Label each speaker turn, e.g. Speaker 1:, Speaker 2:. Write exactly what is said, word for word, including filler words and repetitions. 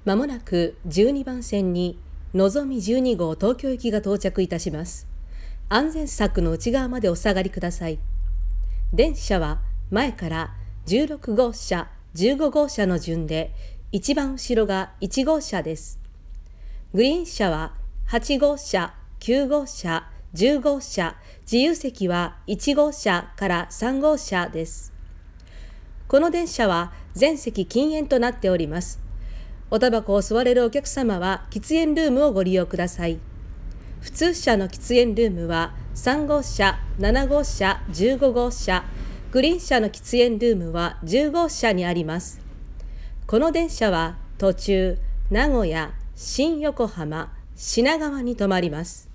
Speaker 1: まもなくじゅうにばん線にのぞみじゅうに号東京行きが到着いたします。安全柵の内側までお下がりください。電車は前からじゅうろく号車、じゅうご号車の順で、一番後ろがいち号車です。グリーン車ははち号車、きゅう号車、じゅう号車、自由席はいち号車からさん号車です。この電車は全席禁煙となっております。おタバコを吸われるお客様は喫煙ルームをご利用ください。普通車の喫煙ルームはさん号車、なな号車、じゅうご号車、グリーン車の喫煙ルームはじゅう号車にあります。この電車は途中、名古屋、新横浜、品川に停まります。